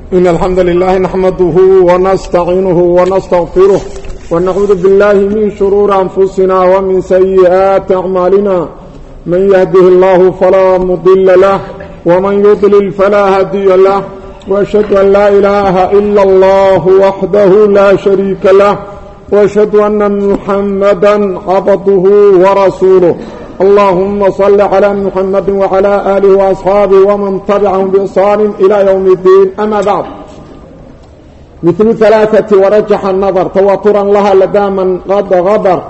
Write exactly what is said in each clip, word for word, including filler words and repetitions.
إن الحمد لله نحمده ونستعينه ونستغفره ونعوذ بالله من شرور أنفسنا ومن سيئات أعمالنا من يهده الله فلا مضل له ومن يضلل فلا هادي له وأشهد أن لا إله إلا الله وحده لا شريك له وأشهد أن محمدا عبده ورسوله اللهم صل على محمد وعلى آله وأصحابه ومن تبعهم بإحسان إلى يوم الدين أما بعد مثل ثلاثة ورجح النظر تواترا لها لدى من قد غبر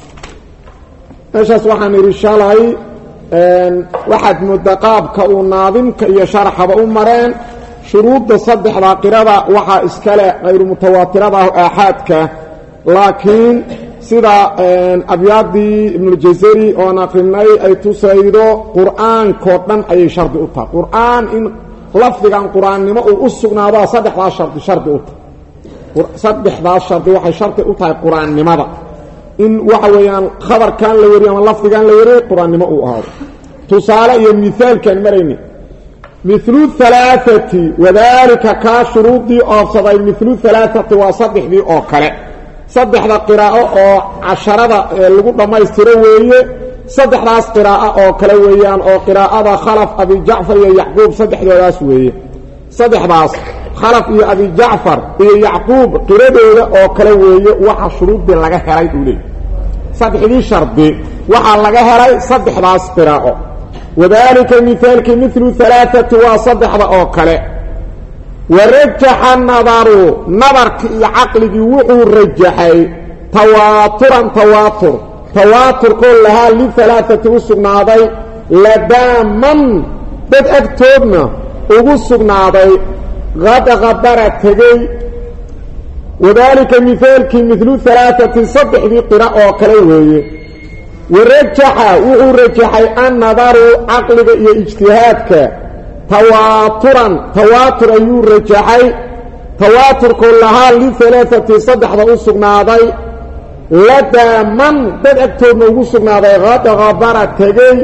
أشهد وحن رشالي واحد مدقاب كأناظم كأي شرح بأمرين شروط صدح باقرة وحا إسكالا غير متواترة آحادك لكن sida abyaadii ibn al-Jazari oo naqlinay ay tusaydo quraanko dhan ay shardi u tahay quraan in lafdigan quraannimo uu u sugnaado saddexdaas shardi shardi u tahay saddexdaas shardi waxay shardi u tahay quraannimada in waxa weeyaan khabarkan la wariyo ama lafdigan la wariyo quraannimo uu ahaado tusaale iyo misaalkan marayni مثل ثلاثه وذلك كشروطي او صدى مثل ثلاثه وصدحدي او كله saddexda qiraa'o oo casharada lagu dhameystiro weeye saddexdaas qiraa'o oo kala weeyaan oo qiraa'ada khalaf abi jacfar iyo yaqub saddexdoodaas weeye saddexdaas khalaf iyo abi jacfar iyo yaqub qiradooda oo kala weeye waxa shuruudii laga helay duulay saddexdii shardi waxa laga helay saddexdaas qiraa'o wadaalika mithaalki mithlu thalathati wa saddexda oo kale ورجح النظر نظرك عقلك وحو رجحي تواترا تواتر تواتر كلها لثلاثة وسقناضي لدى من بد اكتبنا وسقناضي غد غبرت تجي وذلك مثالك مثل ثلاثة صدح في قراءة وكلوه ورجح وحو رجحي النظر عقلك اجتهادك تواترا تواتر ايو رجحي تواتر كلها لثلاثة صدح ذا سقناضي لدى من دد اكتب نوغو سقناضي غاد غابرة تجي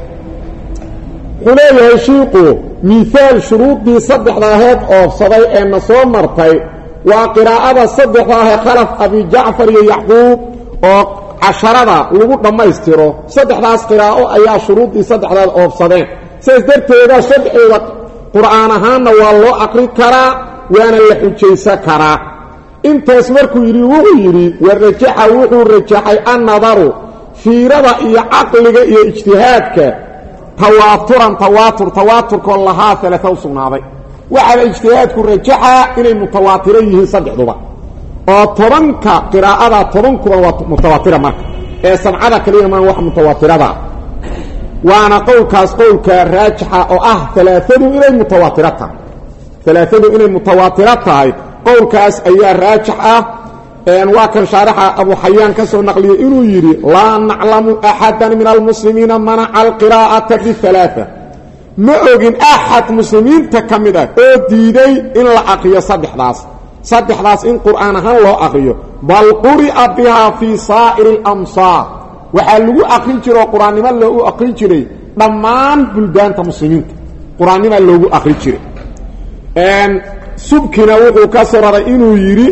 حليه شيقو مثال شروط دي صدح ذا هيد اوف صدي ان صوم مرتي وقراءة صدح ذا خلف ابي جعفر يعقوب وعشرة لغو لما يستيرو صدح ذا قراءة ايا شروط دي صدح ذا اوف صدين سيدرتيدا سبعيدا قرآن ahaana waa loo aqri karaa waana la xujaysan karaa intaas markuu yiri wuxuu yiri warajaxa wuxuu rajaxay an-nadaru fiirada iyo aqliga iyo ijtihaadka tawaaturan tawaatur tawaatur kullaha thalatha sugnaaday waxa ijtihaadku rajaxa inay mutawaatira yihiin saddexduba oo tobanka qiraa'ada tobankuba waa mutawaatira marka ee sabcada kaliya ma wax mutawaatirada وانا قولكاس قولك راجحة او اه ثلاثة الى متواترتها ثلاثة الى متواترتها قولكاس ايا راجحة ان واكن شارحة ابو حيان كسو نقلي انو يري لا نعلم احدا من المسلمين منع القراءة بالثلاثة ما اوغن احد مسلمين تكمدا او ديدي ان لا اقيا صدح داس صدح داس ان قرآن هان لو اقيا بل قرئ بها في صائر الامصار waxa lagu aqrin jiro quraannimo loo aqrin jiray dhamaan buldaanta muslimiinta quraannimo loogu aqrin jiray een subkina wuxuu ka sararay inuu yiri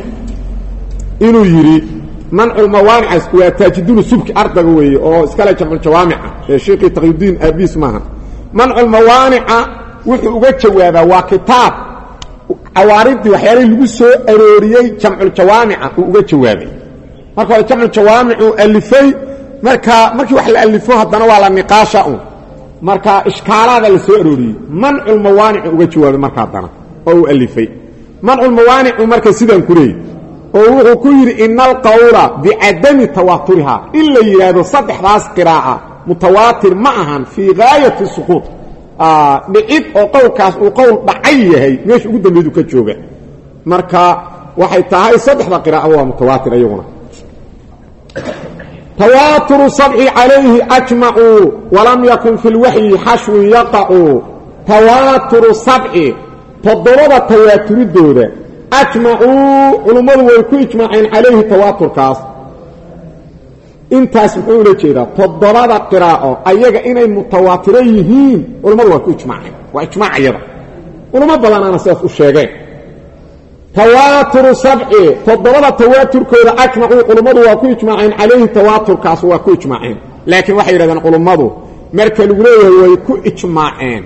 inuu yiri man'ul mawani'as wa tajdul subki ardaga weeye oo iskala jamul jawaami'a ee sheekhi taqiyuddin abis maaha man'ul mawani'a wuxuu uga jawaabaa waa kitaab awaaridii waxyaalo lagu soo arooriyay jamul jawaami'a uu uga jawaabay marka jamul jawaami'u alifay marka markii wax la alifo hadana waa la niqaasha u marka iskaalaada la soo arooriyay man'ul mawani' uga jawaabay marka hadana oo alifay man'ul mawani' marka sidan ku leey oo wuxuu ku yiri inal qawla bi'adami tawaturiha illa yiraado saddexdaas qiraa'a mutawaatir ma ahan fi gaayati suqut ah dhicid oo qowlkaas uu qowl dhacay yahay meesha ugu dambeedu ka jooga marka waxay tahay saddexda qiraa'a waa mutawaatir ayaguna تواتر السبع عليه أجمعوا ولم يكن في الوحي حشو يقع تواتر السبع تضرب التواتر الدودة أجمعوا علماء ويكو إجماعين عليه تواتر كاس انت سبحوا لكذا تضرب القراءة أيها إني متواتريهين علماء ويكو إجماعين وإجماع أيضا علماء بلان أنا سيف الشيغين tawaaturu sabci toddobada tawaaturkooda ajmacuu culummadu waa ku ijmaaceen calayhi tawaaturkaas waa ku ijmaaceen laakiin waxay yidhahdeen culummadu marka lagu leeyahay way ku ijmaaceen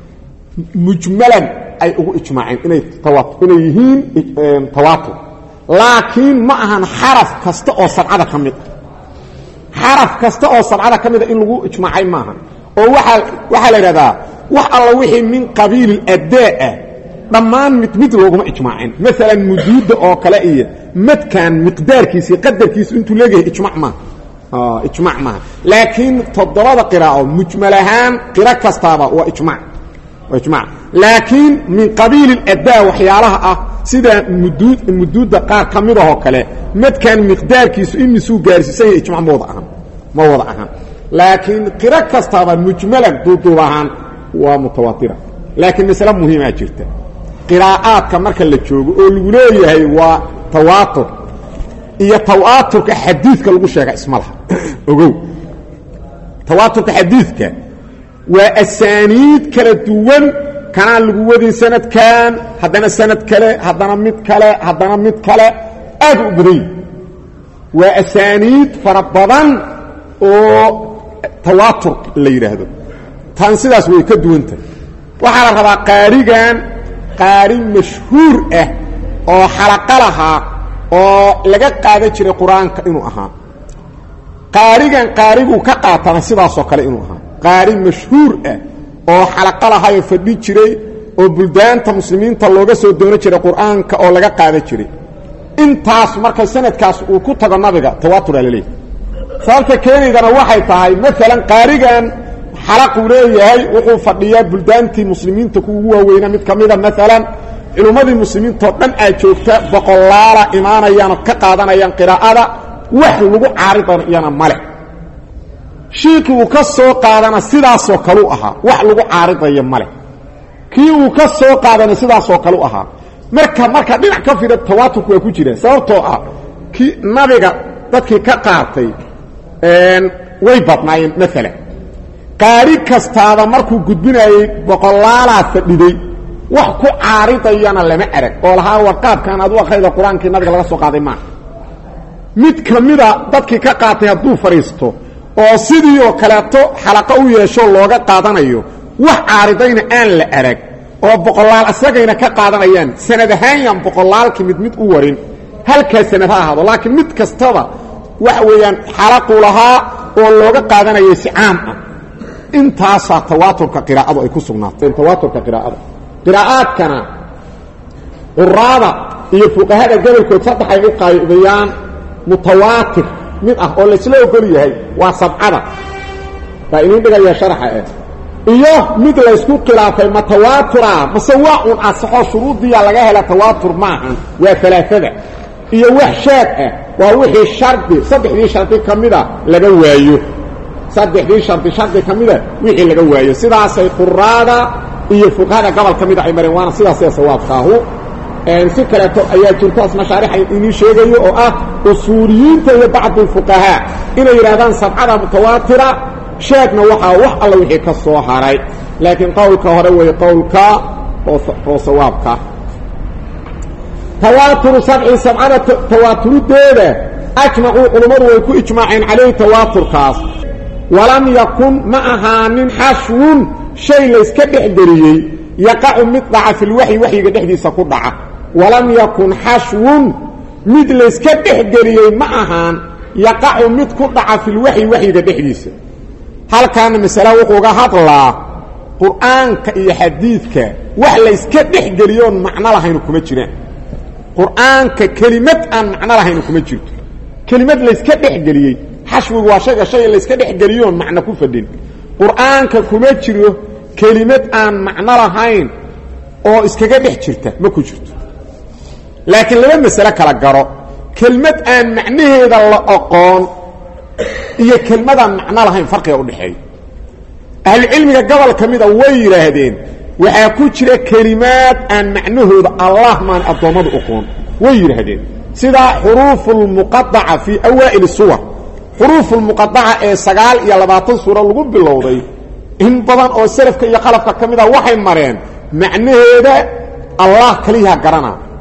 mujmalan ay ugu ijmaaceen inay tawaatur inay yihiin tawaatur laakiin ma ahan xaraf kasta oo sabcada ka mid xaraf kasta oo sabcada ka mid in lagu ijmaacay maahan oo waxa waxa la yiraahdaa wax alla wixii min qabiil adaa dhammaan mid mid looguma ijmaacin mesela muduuda oo kale iyo madkan miqdaarkiisa qadarkiisa intuu leeyahay ijmaac ma ah ijmaac ma laakiin toddobada qiraa'o mujmalahan qira kastaaba waa ijmaac waa ijmaac laakiin min qabiil adaa waxyaalaha ah sida muduud muduuda qaar kamid ah oo kale madkan miqdaarkiisa imisuu gaarsiisan ijmaac mooda ahan ma wada ahan laakiin qira kastaaba mujmalan duuduubahan waa mutawaatira laakiin mas'ala muhiim ah jirta qiraa'aadka marka la joogo oo lagu leeyahay waa tawaatur iyo tawaaturka xadiidka lagu sheega ismalaha ogow tawaaturka xadiidka waa asaaniid kala duwan kana lagu wadin sanadkan haddana sanad kale haddana mid kale haddana mid kale aad u badan waa asaaniid fara badan oo tawaatur la yiraahdo tan sidaas way ka duwanta waxa la rabaa qaarigan qaari mashhuur ah oo xalaqa laha oo laga qaada jiray quraanka inuu ahaa qaarigan qaarigu ka qaatana sidaas oo kale inuu ahaa qaari mashhuur ah oo xalaqa laha ay fadhi jiray oo buldaanta muslimiinta looga soo doono jiray quraanka oo laga qaada jiray intaas marka sanadkaas uu ku tago nabiga tawaatur leeyahay sababta keenaydana waxay tahay mesela qaarigan xalaq uu leeyahay wuxuu fadhiyaa buldaantii muslimiinta kuugu waaweynaa mid kamida maalan culumadii muslimiinta oo dhan ay joogta boqolaala imaanayaan ka qaadanayaan qiraa'ada wax lagu caaridayana male shiikii uu ka soo qaadana sidaasoo kale u ahaa wax lagu caaridayo male kii uu ka soo qaadana sidaasoo kale u ahaa marka marka dhinac ka fida tawaaturku waa ku jira sababtoo ah kii nabiga dadkii ka qaatay way badnaayeen maalan qaari kastaaba markuu gudbinayay boqolaala fadhiday wax ku caaridayana lama arag oo lahaa warqaadkan aad u akhrido quraankii nabiga laga soo qaaday ma mid kamida dadkii ka qaatay hadduu fariisto oo sidii oo kaleeto xalaqa u yeesho looga qaadanayo wax caaridayna aan la arag oo boqolaal asagayna ka qaadanayaan sanad ahaan boqolaalkii mid mid u warin halka sanad ha ahado laakiin mid kastaba wax weeyaan xalaqu lahaa oo looga qaadanayo si caam ah intaasa tawaaturka qiraa'adu ay ku sugnaatay tawaaturka qiraa'ada qiraa'aadkana quraada iyo fuqahada gobolkood saddex ay u qaybiyaan mutawaatir mid ah oo la isla ogol yahay waa sabcada ta inuu dhigaya sharaxa ah iyo mid la isku khilaafay mutawaatira masawaa asaxo shuruudiya laga hela tawaatur maahan waa thalathada iyo wax shaad ah waa wixii shardi saddexdii shardi kamida laga waayo saddexdii shardi shardi kamida wixii laga waayo sidaas ay quraada iyo fuqahada gobol kamida ay mareen waana sidaas ay sawaabkaahu een si kale to ayaa jirtaas mashaariix inii sheegayo oo ah usuuliyiinta iyo bacd fuqaha inay yiraahdaan sabcada mutawaatira sheegna waxa wax alla wixii ka soo haray laakiin qowlka hore way qowlka oo sawaabka tawaatur sab'i sab'ana tawaatur deeda ajma'u culimadu way ku ijmaaceen calayhi tawaaturkaas walam yakun ma ahaanin xashwun shay la iska dhexgeliyay yaqacu mid dhaca fil wahyi wahyiga dhexdiisa ku dhaca walam yakun xashwun mid la iska dhexgeliyay ma ahaan yaqacu mid ku dhaca fil wahyi wahyiga dhexdiisa halkaan mas'ala wuxuu uga hadlaa quraanka iyo xadiidka wax la iska dhexgeliyo macna lahayn kuma jiraan quraanka kelimad aan macna lahayn kuma jirto kelimad la iska dhexgeliyay xashwigu waa shay shay la iska dhexgeliyo macna ku fadhin quraanka kuma jiro kelimad aan macna lahayn oo iskaga dhex jirta ma ku jirto laakiin laba mas'ala kala garo kelimad aan macnaheeda la aqoon iyo kelmadan macna lahayn farqiga u dhaxeeyo ahli cilmiga gobol kamida way yiraahdeen waxa ku jira kalimaad aan macnahooda Allah maan adoomadu aqoon way yiraahdeen sida huruful muqatta'a fi awaa'il suwar huruful muqatta'a ee sagaal iyo labaatan suura lagu bilowday in badan oo salafka iyo khalafka kamida waxay mareen macnaheeda Allah kaliya garana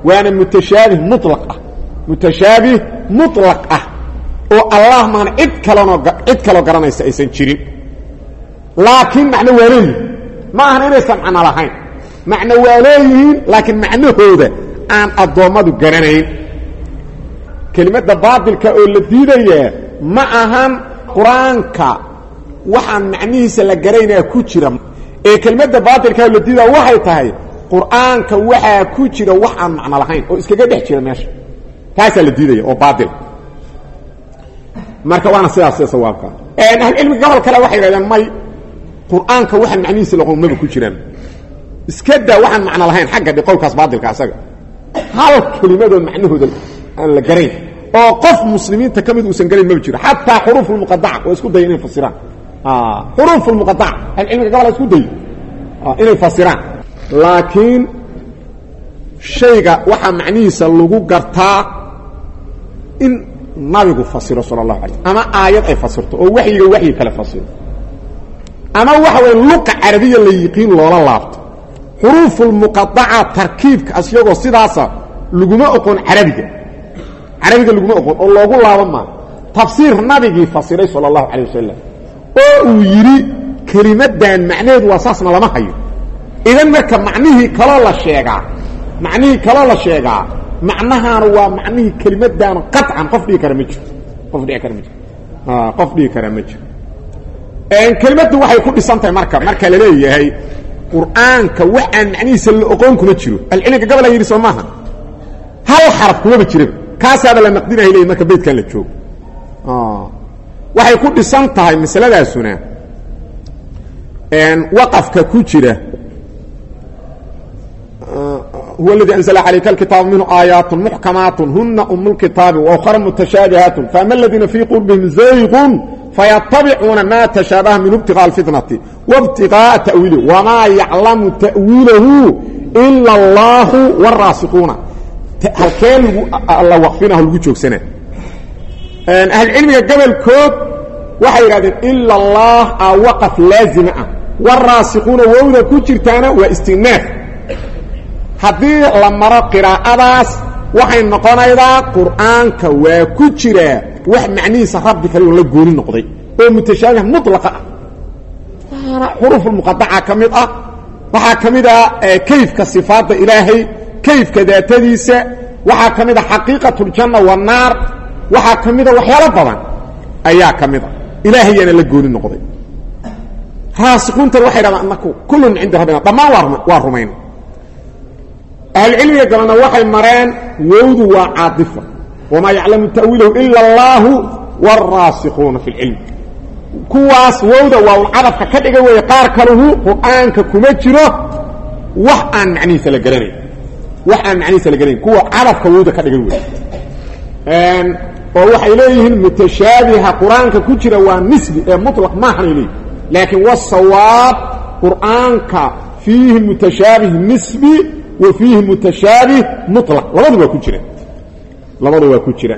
waana mutashaabih mutlaq ah mutashaabih mutlaq ah oo allah maana cid kaloo cid kaloo garanaysa aysan jirin laakiin macna waa leeyihiin ma ahan inaysan macno lahayn macna waa leeyihiin laakiin macnahooda aan addoommadu garanayn kelimada baatilka oo la diidayaa ma ahan qur-aanka waxaan macnihiisa la garaynaa ku jira ee kelimada baatilka oo la diidaa waxay tahay qur-aanka waxaa ku jira wax aan macno lahayn oo iskaga dhex jira meesha taasaa la diidaya oo baatil marka waana sidaas sawaabka een ahli cilmi gobol kale waxay yiraahdeen may qur-aanka waxaan macnihiisa la qoomaba ku jiraan iska daa waxaan macno lahayn xagga dhiqowkaas baatilka asaga hal kelimado macnahooda aan la garayn oo qof muslimiinta kamid uusan garayn ma jiro hatta xuruful muqaddaca oo isku day inay fasiraan ah xuruful muqaddaca ahli cilmi gobol isku day ah inay fasiraan laakiin shayga waxa macnihiisa lagu gartaa in nabigu fasiro sallallahu alayhi ama aayad ay fasirto oo waxyiga waxyi kala fasiro ama waxa weey luqa arabiga la yiqiin loola laabto xuruful muqaddaca tarkiibka asiyagoo sidaasa laguma aqoon arabiga arabiga laguma aqoon oo loogu laaban ma tafsiir nabigi fasiray sallallahu alayhi wasallam oo uu yiri kalimadan macnaheedu waa saasna lama hayo idan marka macnihi kala la sheegaa macnihi kala la sheegaa macnahaana waa macnihii kelimadan qat'an qof dhigi kara ma jiro qof dhigi kara ma jiro ah qof dhigi kara ma jiro een kelimadu waxay ku dhisantahay marka marka la leeyahay quraanka waxaan macnihiisa la aqoon kuma jiro al-cilmiga gabal ay yiri Soomaha hal xaraf kuma jiro kaasaba la naqdinahay leeyahay marka beedkan la joogo ah waxay ku dhisantahay masaladaasuna een waqafka ku jira هو الذي أنزل عليك الكتاب منه آيات محكمات هن أم الكتاب وأخرى متشابهات فأما الذين في قلوبهم زيغ فيتبعون ما تشابه من ابتغاء الفتنة وابتغاء تأويله وما يعلم تأويله إلا الله والراسخون هل كان الله وقفينه الوجوه سنة أهل العلم قبل كود وحي إلا الله وقف لازمة والراسخون وولا كجرتانا واستئناف haddii la maro qiraa'adaas waxay noqonaydaa quraanka waa ku jira wax macnihiisa rabbi kale la gooni noqday oo mutashaabih mutlaqa ah waana xuruf muqaddaca kamid ah waxa kamid ah kayfka sifaadda ilaahay kayfka daatadiisa waxa kamid ah xaqiiqatul janna wan naar waxa kamid ah waxyaalo badan ayaa kamid ah ilaahayna la gooni noqday raasiqunta waxay rabaan anku kullun inda rabbina dhamaan waa rumayn أهل العلم يقولون وحي مران وود وعاطفة وما يعلم تأويله إلا الله والراسخون في العلم كواس وود وعرفك كدغ ويقار كله قرآنك كمجره وحان معني سلقراني وحان معني سلقراني كوا عرفك وود كدغ وي ان ووحي إليه المتشابه قرآنك كجره ونسبي مطلق ما حن إليه لكن والصواب قرآنك فيه متشابه نسبي وفيه متشابه مطلق لبدوا كجرا لبدوا كجرا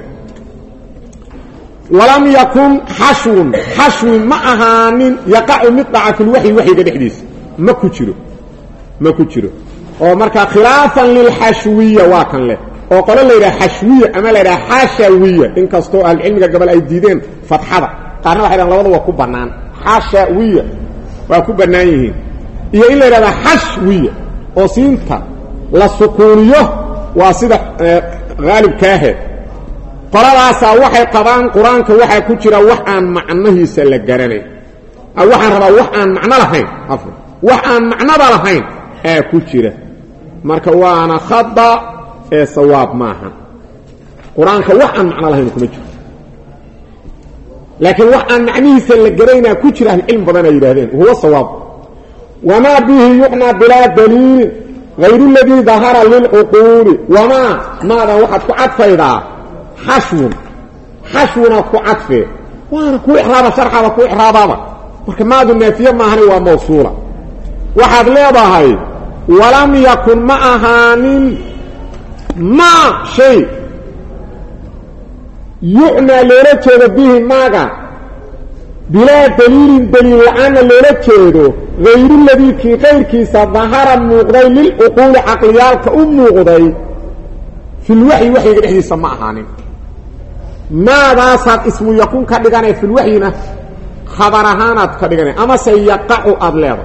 ولم يكن حشو حشو معهان يقع مطلع في الوحي وحي دحديس ما كجرو ما كجرو او marka khilafan lil hashwiyya wa kan le oo qolo leeyahay hashwiyya ama leeyahay hashawiyya in kasto al cilmiga gabal ay diideen fathada qaarna waxay labada waa ku banaan hashawiyya waa ku banaan yihiin iyo in leeyahay hashwiyya oo siinta la sukuuniyo waa sida gaalib kaahe qoladaasa waxay qabaan quraanka waxa ku jira wax aan macnahiisa la garanay aw waxaan rabaa wax aan macno lahayn afur wax aan macno lahayn ee ku jira marka waana khada ee sawaab maaha quraanka wax aan macno lahayn kuma jiro laakiin wax aan macnihiisa la garanay ku jira cilm badan ay yiraahdeen huwa sawaab wama bihi yuqna bila dalil غير الذي ظهر للعقول وما ماذا وقد كعطفيدا حشو حشونا كعطفه وانا كو احراب شرحه وكو احرابا marka maadu naafiya ma ahani waa mawsuula waxaad leedahay walam yakun ma ahanin ma shay yu'na loola jeedo bihi maaga bila daliilin daliil la'aan loola jeedo غير الذي في غير كيسا ظهر موقدي للعقول عقليالك أموقدي في الوحي وحي دحدي سماهانين ما ذا صاد اسم يكون كدغانه في الوحينا خبرهانات كدغانه اما سيقع ادلير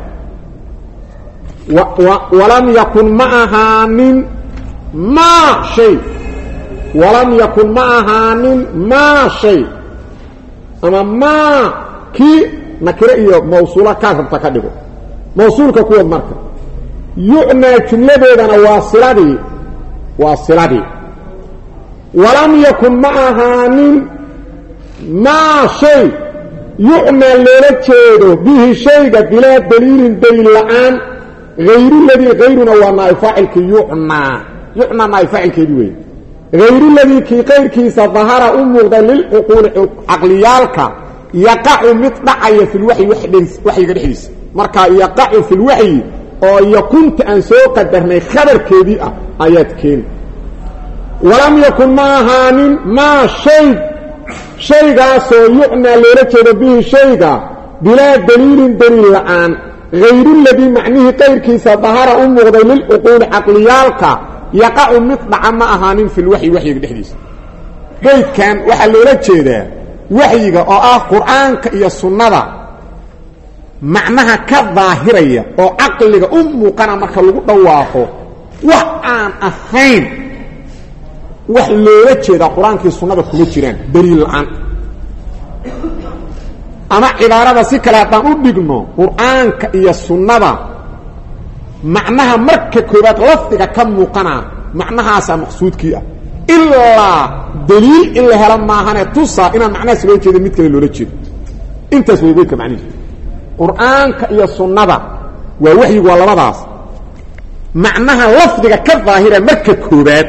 و و ولم يكن معها من ما شيء ولم يكن معها من ما شيء اما ما كي نكره موصوله كافرت كدغو موصولك كو مركه يعنى جملتنا واصلتي واصلتي ولم يكن معها من ما شيء يعنى لولجيدو به شيء بلا دليل دليل الان غير الذي غيرنا وما فاعل يعنى يعنى ما فاعل كدوي غير الذي كي غير كي ظهر امور للعقول عقليالك يقع مطلعي في الوحي وحي وحي غدحيس marka yaqac fi alwahy oo yakunta an soo qadarnay khabarkeedii ah ayadkeen walam yakun maahanin ma shay shaygaas oo yu'na loola jeedo bihi shayga bila daliilin daliil la'aan ghayru alladhi macnihi qayrkiisa dhahara u muuqday lil uqul aqliyalka yaqac mitlaca ma ahanin fi alwahy wahyiga dhexdiisa qaydkan waxa loola jeedaa wahyiga oo ah quraanka iyo sunnada معناها كظاهرية او عقلك امو كان marka lagu dhawaaqo wax aan ahayn wax loo jeeda quraanka sunnada kuma jiraan daliil aan ama cibaarada si kala taan u dhigno quraanka iyo sunnada macnaha marka koobaad lafdiga ka muuqana macnahaas maqsuudkii ah illa daliil illa hela maahane tusa ina macnaha loo jeedo mid kale loo jeedo intaas way ka macnaheedu quraanka iyo sunnada waa wahyi waa labadaas macnaha lafdiga ka dhaahira marka koobaad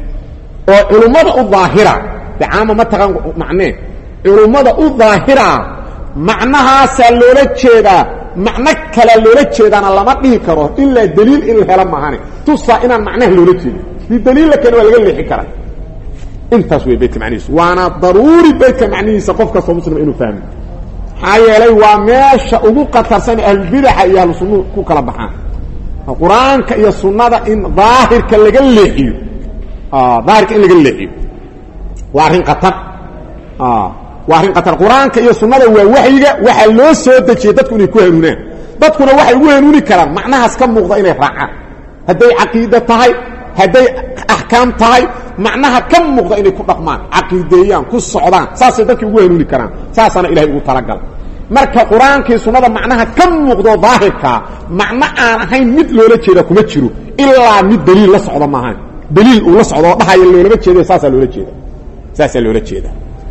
oo culumada u dhaahira taama ma taqaan macnee culumada u dhaahira macnaha saloola jeeda macna kala loola jeedana lama dhihi karo illa daliil in hela maahane tusa ina macnaha loola jeedo di daliil kale waa laga leexin karaa intaas way beedka macnihiisu waana daruuri beedka macnihiisa qofka soo muslim inuu fahmo ayelay waa meesha ugu qatarsan albid'a iyo ahlusunnah ku kala baxaan quraanka iyo sunnada in daahirka laga leexiyo ah daahirka in laga leexiyo waa arin qatar ah waa arin qatar quraanka iyo sunnada waa wahyiga waxa loo soo dajiyay dadku inay ku hanuunaan dadkuna waxay ugu hanuuni karaan macnahaas ka muuqda inay raacaan haday aqeedo tahay haday ahkaam tahay macnaha ka muuqda inay ku dhaqmaan aqeedeeyaan ku socdaan saasay dadku ugu hanuuni karaan saasana ilaahay ugu talagal marka quraanka sunnada macnaha ka muuqdo daahirka macna aan ahayn mid loola jeeda kuma jiro illa mid daliil la socdo maahan daliil uu la socdo dhahayo loola jeedo saasa loola jeeda saasa loola jeeda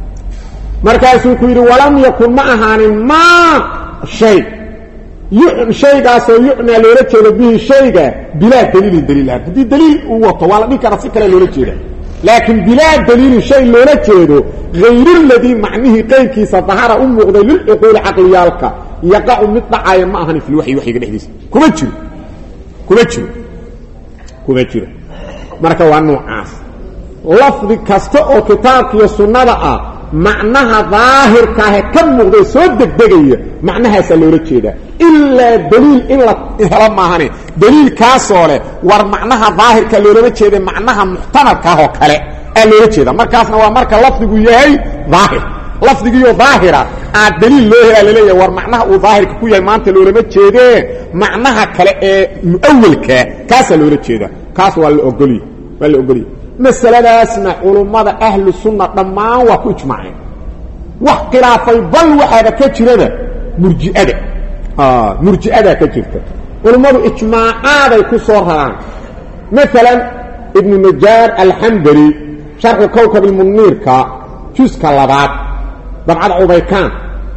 markaasuu ku yiri walam yakun ma ahanin ma shay yu'n shaygaas oo yu'na loola jeedo bihi shayga bila daliil daliil hadii daliil uu wato wala dhikara si kale loola jeeda لكن بلا دليل شيء لولا جيدو غير الذي معنيه قيلكيسا ظهر أمه للعقول عقليالك يقع مطلعا ما أهني في الوحي وحي قد حديث كما تشير كما تشير كما تشير مركا وانو عاس لفظ كستو كتابك يسنة معناها ظاهر كاه كم مغضي سودك دقية معناها سلولة جيدة إلا دليل إلا إهرام ماهاني دليل كاسولة ور معناها ظاهر كاللولة جيدة معناها محتمل كاهو كالي اللولة جيدة مركاسنا ومركا لفظك يهي ظاهر لفظك يهي ظاهرة الدليل لوهي لليه ور معناها ظاهر كوية مانت اللولة جيدة معناها كالي أول كا كاس اللولة جيدة كاس والأقلي والأقلي مسألة اسمع علماء أهل السنة لما وكو اجمعين واختلافي بل وحاجة كتيرة مرجئة آه مرجئة كتيرة علماء اجماعات يكسرها مثلا ابن النجار الحنبلي شرح كوكب المنير كا جزء كاللبات طبعا عبيكان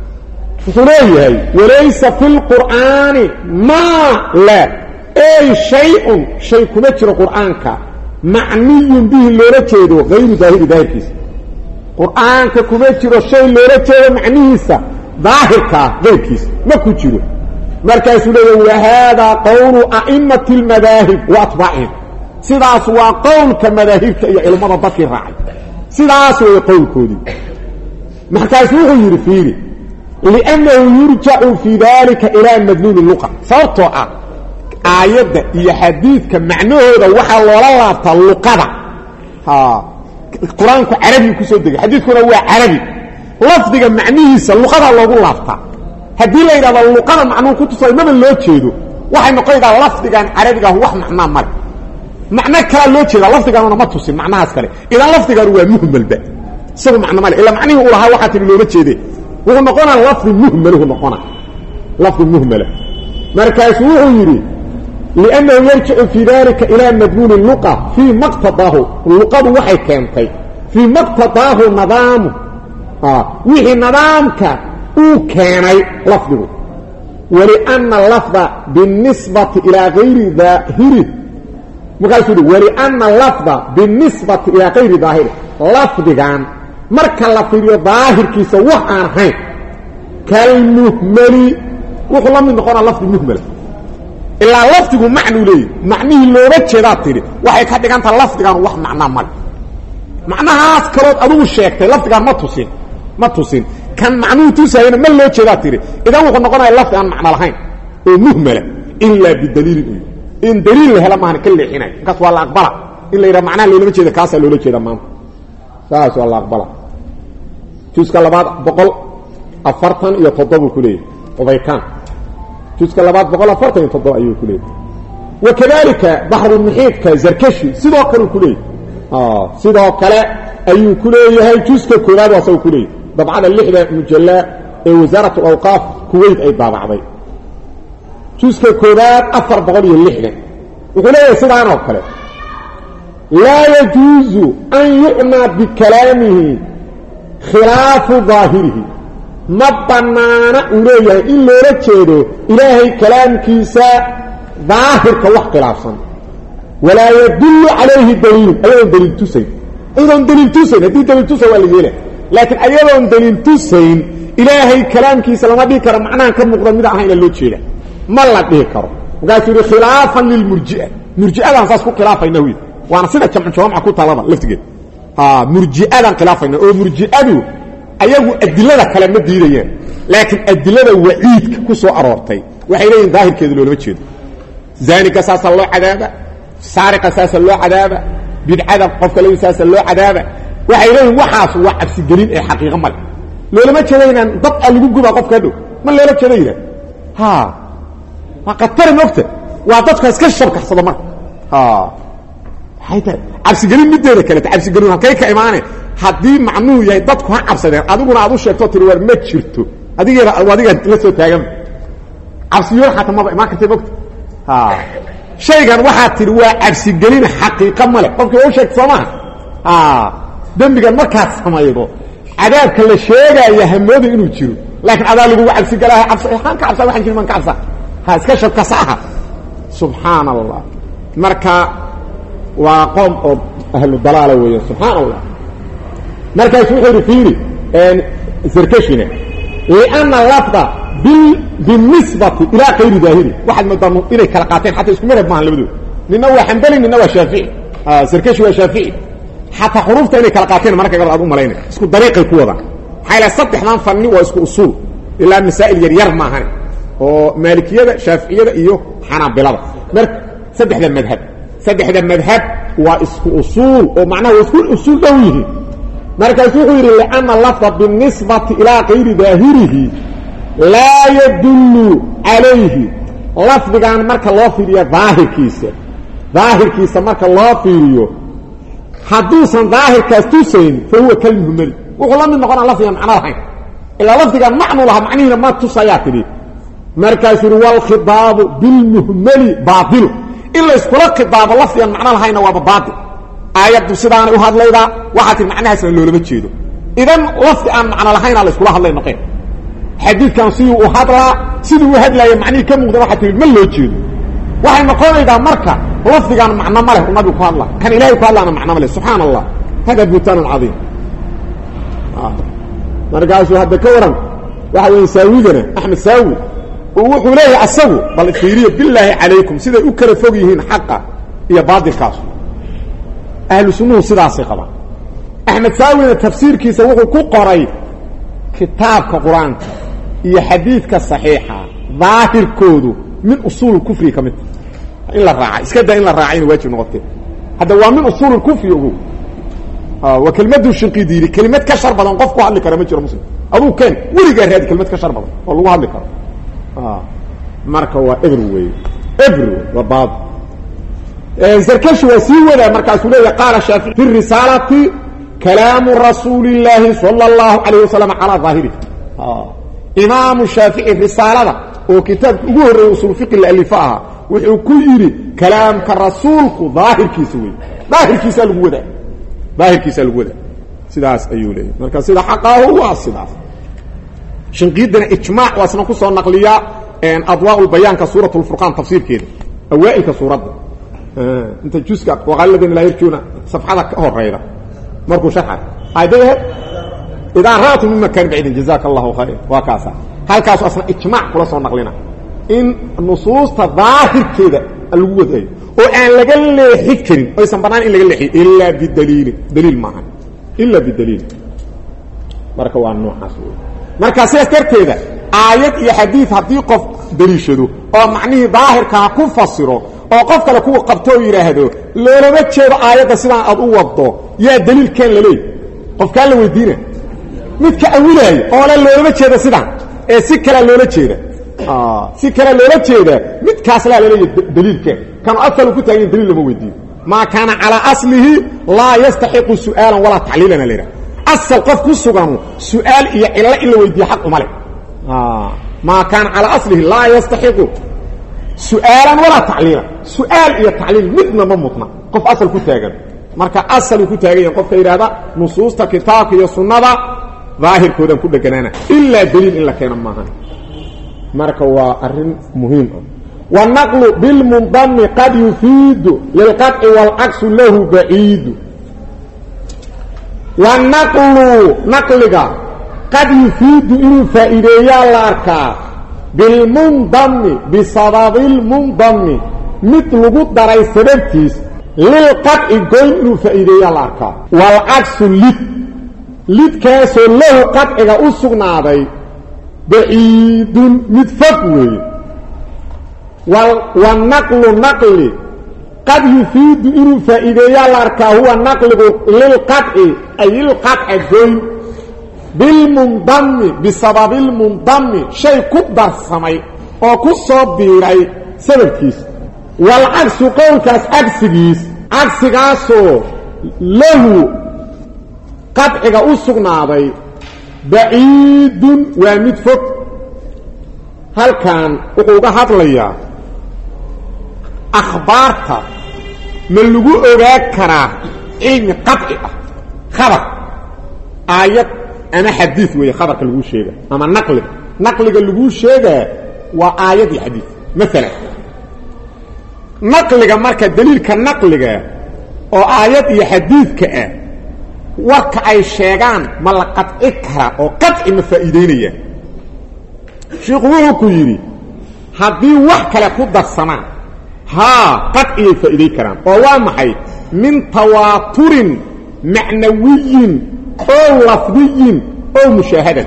فصوليه وليس في القرآن ما لا أي شيء شيء كمتر القرآن كا معني به لولا جيدو غير ظاهر ظاهر كيس قرآن كما جيرو شيء لولا جيدو معنيسا ظاهر كا غير كيس ما كو جيرو مركز له وهذا قول أئمة المذاهب وأطباعهم سيداس وقول كمذاهب كأي علماء ضفي الرعي سيداس ويقول كودي مركز له يرفيري لأنه يرجع في ذلك إلى مدلول اللغة صوته آيات iyo xadiidka macnahooda waxa loola laabtaa luqada ha quraanku carabi ku soo degay xadiidkuna waa carabi lafdiga macnihiisa luqada loogu laafta hadii la yiraahdo luqada macnuu ku tusay ma loo jeedo waxay noqonaysaa lafdigan carabiga wax macna mar macna kala loo jeedo lafdigan ma tusin macnahaas kale ila lafdigan waa muhmalba soo macna male ila macnihi uu lahaa waxa tii loo jeeday wuxuu noqonaa lafdi muhmal uu noqonaa lafdi muhmal markaas wuxuu yiri لأنه يرجع في ذلك إلى مضمون اللقة في مقتضاه اللقة وحي كانتي في مقتضاه نظامه آه. وحي نظامك او كاني لفظه ولأن اللفظ بالنسبة إلى غير ظاهره مقال ولأن اللفظ بالنسبة إلى غير ظاهره لفظ كان مركا لفظ ظاهر كيسا وحان هين كالمهمل وخلا من نقول اللفظ المهمل إلا لفظه معنى ليه معنيه اللورة جيدات تري وحي كاتي كانت اللفظ كان وح معنى مال معناها أذكرت أدو الشيخ لفظ كان ما تصين ما تصين كان معنوه توسعين ما اللي جيدات تري إذا وقد نقولنا اللفظ كان معنى لحين ومهملة إلا بالدليل إن دليل هلا ما هنكل حين كاس والله أقبله إلا إذا معناه اللي لما جيدا كاسا اللي جيدا مام كاس والله أقبله توسك الله بعد بقول أفرطن يتضبوا كليه وبيكان توسك الله بعد بقول أفرطن يتضبوا أيوه كليه وكذلك بحر المحيط كزركشي سيدو كانوا كليه آه سيدو كلا أيوه كليه هاي توسك كلاد وصو كليه طبعا اللحظة مجلاء وزارة الأوقاف كويت أي بابا عضي توسك كلاد أفر بغلي اللحظة وقال يا سيدان وكلا لا يجوز أن يؤمن بكلامه خلاف ظاهره ما بنانا أوليه إلا رجيده إلهي كلام كيسا ظاهر كوح خلافا ولا يدل عليه دليل أيضا دليل تسين أيضا دليل تسين هذه دليل تسين ولا يجيله لكن أيضا دليل تسين إلهي كلام كيسا لما بيكرا معناه كم مقدم مدعها إلى اللوتشيله ما الله بيكرا وقال سيري خلافا للمرجئة مرجئة لان ساسكو خلافا إنوي وانا سيدة كم جوامع كو طلبا لفتقل آه مرجئة لان خلافا إنوي مرجئة أيضا أدلة كلام ديريين لكن أدلة وعيد كسو أرورتي وحينين ظاهر كذلو لوتشيده زاني قصاص الله عذابه سارق قصاص الله عذابه بدعه قف له قصاص الله عذابه وحيرين وحاس وعبس جليل اي حقيقه مال لو لما جرينا ضد لو غبا قف كدو ما لا جرينا ها ما قتر نقطه واددك اسك شرك حسد مر ها حيتا عبس جليل مديره كله عبس جليل كاي كايمانه hadii macnuu yahay dadku ha cabsadeen adiguna aad u sheegto tiri war ma jirto adiga adiga la soo taagan cabsiyo xataa ma ma ka tibogto ها شيئا waxaa tiri waa cabsi gelin xaqiiqo male qofkii uu sheegto Soomaa ah dambiga markaad sameeydo cadaabka la sheegaya hamoodo inuu jiro laakiin adaa lagu cabsi galaa cabsi ahaan ka cabsa waxaan jirin man ka cabsa ha iska shaqo sax subhanallah marka waa qom oo ahlu dalaala weeye subhanallah marka wuxuu fiiri in zirkashina لأن اللفظ بالنسبة إلى غير ظاهري واحد مدام إليه كلاقاتين حتى يسكو مرب معنا لبدو لأنه هو حنبلي لأنه هو شافعي آه سركشي هو شافعي حتى حروفته إليه كلاقاتين مركا قبل أبو ملايين اسكو طريق الكوضة حيلا سطح نام فني واسكو أصول إلا المسائل يرير معهن ومالكية شافعية إيوه حناب بلابا مرك سدح ذا المذهب سدح ذا المذهب واسكو أصول ومعناه واسكو الأصول دويه مركز يقول لأن اللفظ بالنسبة إلى غير ظاهره لا يدل عليه لفظ كان مركز الله فيه ظاهر كيسة ظاهر كيسة مركز الله فيه حدوثا ظاهر كاستوسين فهو كالمهمل وقال من نقول الله فيه معنى الحين إلا لفظ كان معنى لها معنى لما تصيات لي مركز يقول والخطاب بالمهمل باطل إلا يسكرك خطاب الله فيه معنى الحين هو باطل آيات سيدان او هادليدا waxaad macnaha san loo laba jeedo idan wafdi aan macna lahayn la isku hadlay naqeen xadiidkan si uu hadla sidii uu hadlay macni ka muuqda waxa tii ma loo jeedo waxay noqonaydaa marka wafdigan macna ma leh nabi ku hadla kan ilaahay ku hadlana macna ma leh subhanallah hada butan azim ah markaasuu hadda ka waran waxa weey saawigana ahmed saawi oo wuxuu leeyahay asagu bal fiiriyo billahi alaykum sida u kala fog yihiin xaqa iyo baadilkaas أهل السنة صداسي قبا أحمد ساوي تفسير كيسا وقو كو قرأي كتاب كقرآن إيا حديث كالصحيحة ظاهر كودو من أصول الكفر كمت إلا الراعي اسكدا إلا الراعين واجه نغطي هذا هو من أصول الكفر يقول اه وكلمته الشنقيدي كلمه كشر بدن قف ku hadli kara ma jiro muslim adu keen weliga raad kelmad ka shar badan oo lagu hadli karo ah marka waa everywhere everywhere wa baad ee zarkashi wasi wada markaas uu leeyahay qala shafi'i fi risalati كلام رسول الله صلى الله عليه وسلم على ظاهره اه امام الشافعي الرساله وكتاب غور اصول فقه الالفاء وحو كيري كلام كرسول ظاهر كيسوي ظاهر كيس لو ودا ظاهر كيس لو ودا sidaas ayuu leeyahay marka sida xaqahu waa sidaas shinqiidna ijmaac wasna ku soo naqliya in adwaa'ul bayaan ka suuratul furqaan tafsiirkeeda awaa'ilka suurada inta juska waqaladin la yarjuna safxada ka horeyda markuu sharxa aydaha idaa raatu min makan ba'id jazakallahu khayr wa kaasa halkaas asna ijmaac kula soo naqlina in nusuusta daahirkeeda lagu waday oo aan laga leexin karin oo aysan banaan in laga leexiyo illa bidaliil daliil maaha illa bidaliil marka waa noocaas marka sidaas darteeda aayad iyo xadiis hadii qof daliishado oo macnihi daahirka ku fasiro oo qof kale ku qabto yiraahdo loolama jeedo aayada sidaan aad u wado yaa daliilkeen la leeyahay qof kale la weydiina mid ka awilay oo la loolama jeedo sidaan ee si kale loola jeeda ah si kale loola jeeda mid kaas la leeyahay daliilkeen kan asal ku taagin daliil lama weydiin ma kana ala aslihi la yastahiqu su'alan wala ta'lilan lira asal qof ku sugan su'aal iyo illa illa weydiin xaq umale ah ma kana ala aslihi la yastahiqu سؤالا ولا تعليلا سؤال iyo تعليل midna ma mudna qof asal ku taagan marka asal ku taagan qof ka yiraahdo nusuusta kitaabka iyo sunnada zaahirkoodan ku dhaganaana illa daliil in la keeno maahan marka waa arin muhiim ah wa naqlu bil mundam qad yufid lil qat'i wal aqsu lahu ba'id wa naqlu naqliga qad yufid in fa'ideeya la arkaa بالمنضم بسبب المنضم مثل قدر سببتيس للقطع قيل فإذا يلعك والعكس لد لد كاسو له قطع أسقنا بي بعيد متفقوي والنقل نقل قد يفيد إنه فإذا يلعك هو النقل للقطع أي القطع قيل بالمنضم بسبب المنضم شيء قدر سمي او كسوبيراي سببكيس والعكس قولكاس عكسيس عكسيغاسو له قطعه اسغناداي بعيد ومتفق هل كان وقوغا hadlaya akhbaarta man lagu ogaa kara in qat'i khabar ayat أنا حديث ويا خبرك اللي بقول شيء أما نقل نقل اللي بقول شيء وآيات الحديث مثلا نقل مركز دليل كنقل أو آيات الحديث كأ وك أي شيئان ملقت إكرا أو قطع مفائدينية شيخوه كيري هذه وحكة لقد السماء ها قطع فائدي كرام ووامحي من تواتر معنوي أو لفظي أو مشاهدة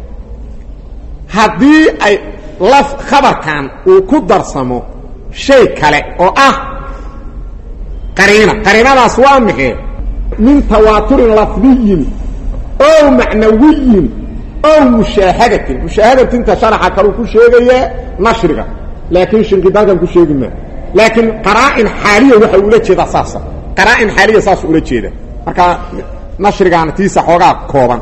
هذه أي لفظ خبر كان وكدر سمو شيء كله أو أه قرينة قرينة الأسوامه من تواتر لفظي أو معنوي أو مشاهدة مشاهدة انت شرح كروكو شيء نشرها لكن شنقدادا كو شيء ما لكن قرائن حالية وحي أولا جيدا ساسا قرائن حالية ساسا أولا جيدا marka nashrigan tiisa xogaa kooban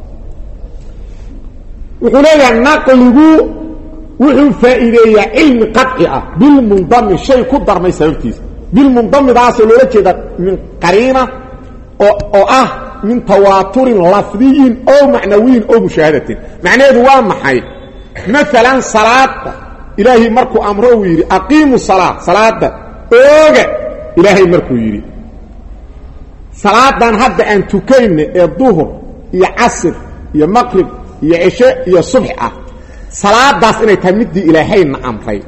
wuxuu leeyahay naqligu wuxuu faa'iideeyaa ilmi qat'i ah bil mundam shay ku darmay sababtiis bil mundam daas loo jeeda min qariina oo oo ah min tawaatur lafdiyin oo macnawiyin oo mushahadatin macnaheedu waa maxay midalan salaada ilaahi markuu amro uu yiri aqiimu salaat salaada ooga ilaahi markuu yiri صلاة هذا أن تكين الظهر يا عصر يا مغرب يا عشاء يا صبح صلاة داس إنه تمدي إلى حين أمري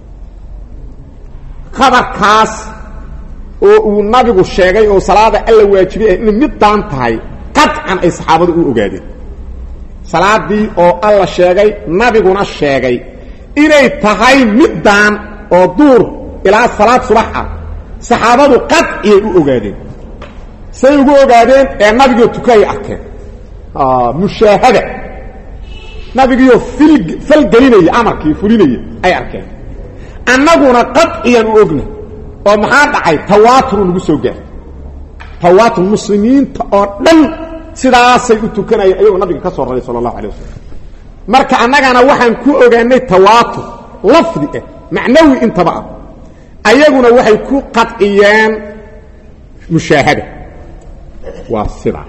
خبر كاس والنبي الشيعي وصلاة ألا واجبية إنه مدان تهي قطعا إصحابه أقادي صلاة دي أو الله الشيعي نبينا الشيعي إنه تهي مدان أو دور إلى صلاة صباحة صحابه قطعي أقادي say ugu ogaadeen ee nabiga tukay arkeen ah mushaahada nabiga fil fal gelinay amarkii fulinay ay arkeen annaguna qadciyan u ogna oo maxaa dhacay tawaatur lagu soo gaar tawaatur muslimiinta oo dhan sidaasay u tukanayeen ayuu nabiga ka soo raray sallallahu alayhi wasallam marka annagana waxaan ku ogaanay tawaatur lafdi ah macnawi intaba ayaguna waxay ku qadciyeen mushaahada waa sida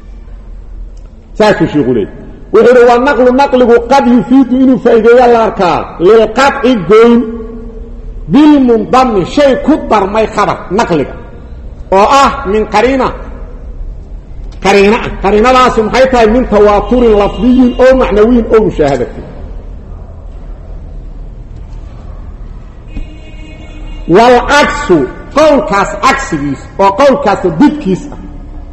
saaki shaqulay wuxuu waa naqlu naqligu qad yufiidu inuu faa'iideeyo la arkaa lil qad'i goyn bil mundam shay ku darmay khabar naqliga oo ah min qarina qarina qarinadaas maxay tahay min tawaatur lafdiyin oo macnawiyin oo mushaahadati wal aqsu qowlkaas cagsigiis oo qowlkaas didkiis ah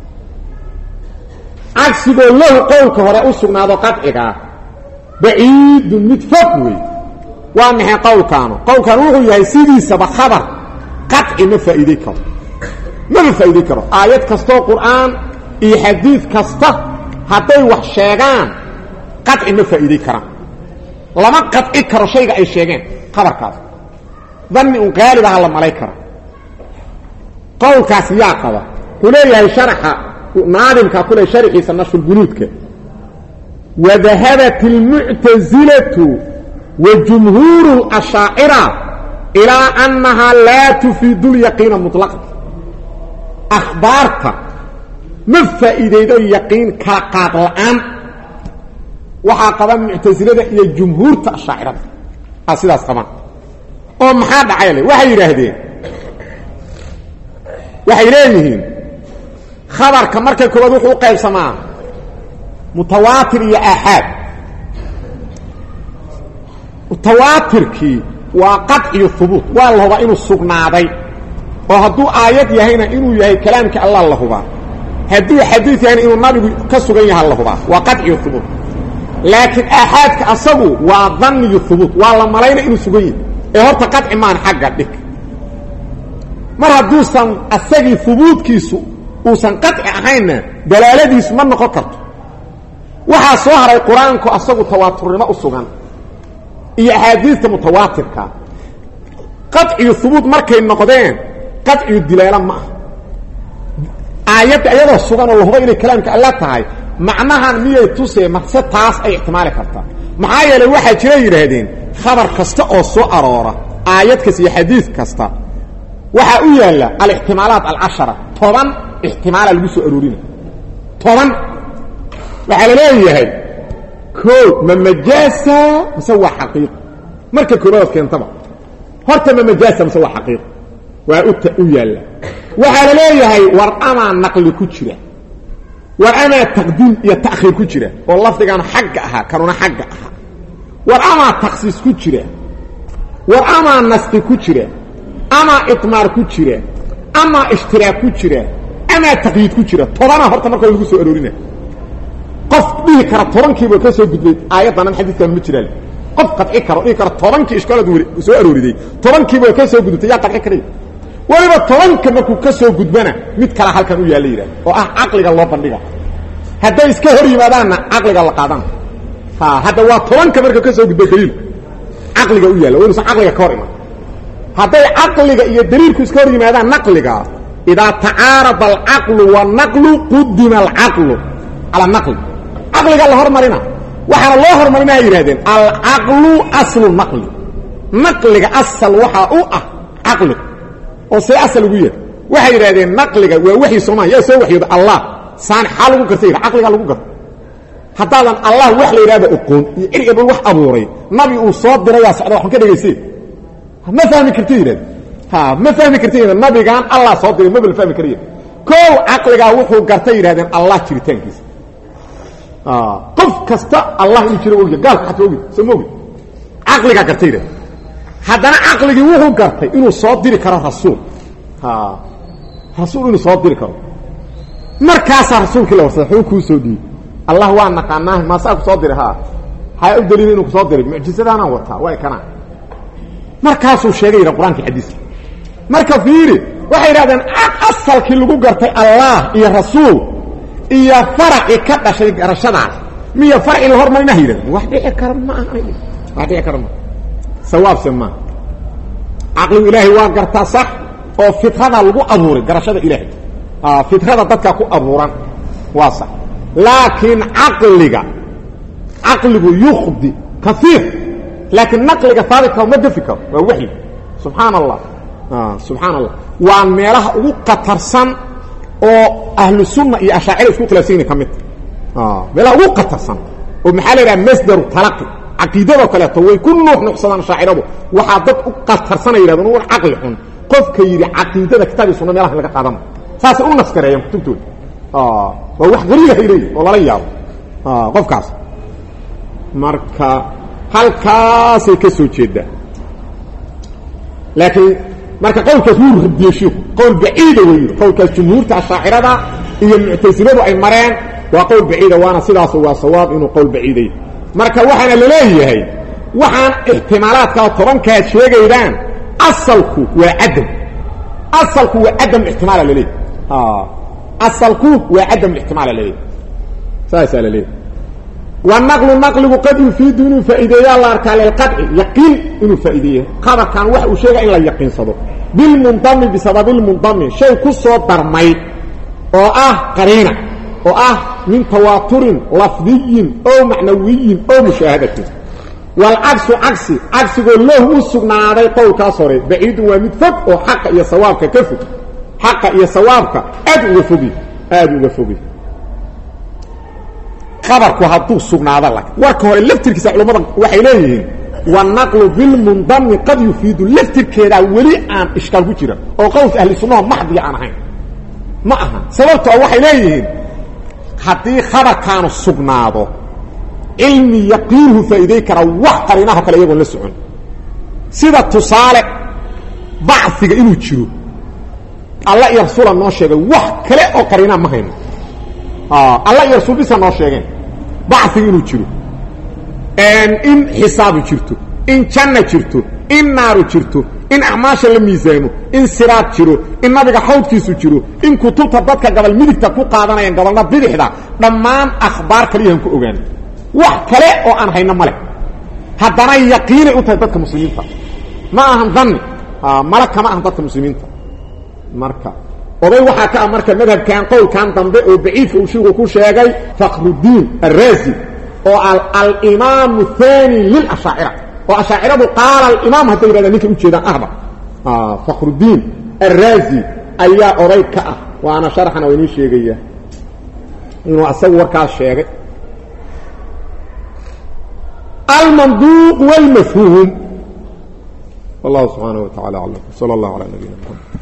cagsigoo lahu qowlka hore u sugnaado qadciga baciid mid fog wey waa maxay qowlkaanu qowlkan wuxuu yahay sidiisaba khabar qadci ma faa'iiday karo ma faa'iiday karo aayad kastoo qur'aan iyo xadiis kasta hadday wax sheegaan qadci ma faa'iiday karaan lama qadci karo shayga ay sheegeen khabarkaas dhanni un qaalibaha la malay karo qowlkaas yaa qaba kuleeyahay sharaxa naadimka kule sharxiisa nashul bunuudka وذهبت المعتزلة وجمهور الأشاعرة إلى أنها لا تفيد اليقين مطلقا أخبارك مفائدة اليقين كقاب الآن وحاقب المعتزلة إلى جمهور الأشاعرة أصير أصطمان ومحاد عيالي وحي رهدين وحي رهدين خبر كمركة كبادو حقوق السماء متواتر يا أحد التواتر كي وقطع الثبوت والله هو إنه السقناضي وهدو آيات يهينا إنه يهي كلامك الله الله هو هدو حديث يعني إنه النبي كسغيها الله هو وقطع الثبوت لكن أحد كأصبه وظن الثبوت والله ملاينا إنه سغيه إيه هو تقطع مان حقا لك مرة دوسا أثقي ثبوت كيسو وسن قطع أحينا دلالة اسمنا قطرت waxa soo haray quraanku asagu tawaaturnimo u sugan iyo ahadiista mutawaatirka qad'i thubut markay noqdeen qad'i dilaala ma aayad ayadoo sugan oo hubo inay kalaamka Allah tahay macnahan miyay tusay maqsad taas ay ihtimaali kartaa maxaa yeelay waxa jira yiraahdeen khabar kasta oo soo aroora aayad kasta iyo xadiis kasta waxa u yaala al-ihtimaalaat al-ashara toban ihtimaal lagu soo aroorin toban وعلى ليه كو ما مجاسة مسوى حقيقة مركا كروس كان طبعا هرت ما مجاسة مسوى حقيقة وقلت أويا وعلى ليه ورأما نقل كتشرة ورأما تقديم يتأخير كتشرة والله كانوا حقها كانوا حقها ورأما تخصيص كتشرة ورأما نسق كتشرة أما إطمار كتشرة أما اشتراك كتشرة أما تقييد كتشرة طبعا هرت مركا يلقوا سؤالورينا قف دي كره تورنكي بو كسو غدبي ايادنا حديث ما جيرال قف قطعي كره دي كره تورنكي اسكولا دوري سو اروريدي تورنكي بو كسو غدبتي يا قطعي كره وليبا تورنكي markuu كسو غدبنا mid kala halkan u yaaleeyay oo ah aqliga loo bandhiga haday iska hor yimaadaan aqliga la qaadan ha hada waa tooranka markuu kasoo gudbay daliil aqliga u yaalo oo aqliga ka hor iman haday aqliga iyo daliilku iska hor yimaadaan naqliga ida ta'arada al-aqlu wa naqlu qaddima al-aqlu ala naql aqliga la hormarina waxa loo hormarina yiraahdeen al-aqlu aslu naqli naqliga asal waxa uu ah aqli oo si asal ugu yahay waxa yiraahdeen naqliga waa wixii Soomaaliya soo waxyada Allah saan xal ugu kartay aqliga lagu gar hadaan Allah wax la yiraahdo aqoon iyo iriga wax abuuray nabi uu soo diray yaa socdo waxan ka dhageysay ma fahmi kartay ha ma fahmi kartay nabigan Allah soo diray ma bil fahmi kariyo koo aqliga wuxuu gartay yiraahdeen Allah jiritaankiisa ah qof kasta Allah inuu jiro oo gaal xataa oo samoog aqliga gartay hadana aqligi wuxuu gartay inuu soo diri karo rasuul ha rasuul inuu soo diri karo markaas rasuulkii la wasaxo ku soo dhii Allah waa naqaanaa ma saa ku soo diri ha hay u daliil inuu soo diri mucjisadaana wata way kana markaas uu sheegay quraanka xadiis marka fiiri waxay yiraahdeen asalkii lagu gartay allah iyo rasuul iyo faraci ka dhashay garashadaas miya farci la hormarina yiraahdeen wax dhici kar ma aha wax dhici kar ma sawaab sama aqli ilaahi waa gartaa sax oo fitrada lagu abuuray garashada ilaahi ah fitrada dadka ku abuuran waa sax laakiin aqliga aqligu yukhdi kathir laakiin naqliga thaabita ma dafika waa wixii subhanallah ah subhanallah waa meelaha ugu qatarsan oo ahlu sunna iyo ashaacira isku khilaafsan kamid ah meelaha ugu qatarsan oo maxaa la yiraahdaa masdar talaqi aqeedada kale to way ku nuux nuuxsan shaaciradu waxa dad u qatarsan yiraahdaan oo aqli xun qofka yiri aqeedada kitaab sunna meelaha laga qaadam saas u naskareeyay kutubtooda ah waa wax qariib ah ilay oo la yaabo ah qofkaas marka halkaas ay ka soo jeeda laakiin marka qowlka uu radiyo qowl baciid weey qowlka jumhuurta ashaacirada iyo mu'tasiladu ay mareen waa qowl baciid waana sidaas waa sawaab inuu qowl baciiday marka waxana la leeyahay waxaan ihtimaalaadka tobanka sheegaydaan asalku waa adam asalku waa adam ihtimaal la leeyahay ah asalku waa adam ihtimaal la leeyahay saas la leeyahay والنقل نقل قد يفيد انه فائده الله تعالى القطع يقين انه فائده خبر كان واحد شيء ان لا يقين صدق بالمنضم بسبب المنضم شيء كسو درمي او اه قرينه او اه من تواتر لفظي او معنوي او مشاهده والعكس عكس عكس له سغناده قول كاسوري بعيد ومتفق او حق يا ثوابك كفو حق يا ثوابك اد وفبي اد وفبي خبرك هادو سغناده لك warka hore laftirkiisa culimada waxay leeyihiin والنقل بالمنضم قد يفيد laftirkeeda wali aan iskaal ku jira oo qowlka ahli sunnah maxdi aan ahayn ma aha sababtoo waxay leeyihiin hadii khabarkan sugnaado ilmi yaqiinhu faa'iiday kara wax qarinaha kale iyagu la socon sida tusaale bacsiga inuu jiro Allah iyo rasuul noo sheegay wax kale oo qarina ma hayno ah Allah iyo rasuul bisa noo sheegeen bacsiga inuu jiro en in xisaab jirto in janna jirto in naaru jirto in acmaasha la miisaamo in siraad jiro in nabiga xawdkiisu jiro in kutubta dadka gabal midigta ku qaadanayaan gabalna bidixda dhammaan akhbaar kaliyan ku ogaan wax kale oo aan hayno male haddana yaqiin u tahay dadka muslimiinta ma ahan dhanni ah malaka ma ahan dadka muslimiinta marka oday waxa ka marka madhabkan qowlkan dambe oo baciidka uu sheego ku sheegay Fakhruddin Ar-Razi oo al-imam thani lil ash'ira oo ash'iradu qaal al-imam hada yiraahdo ninka u jeeda ahba ah Fakhruddin Ar-Razi ayaa oday ka ah waana sharaxna way nii sheegaya inuu asagu warkaas sheegay al-manduq wal mafhum والله سبحانه وتعالى أعلم صلى الله على نبينا محمد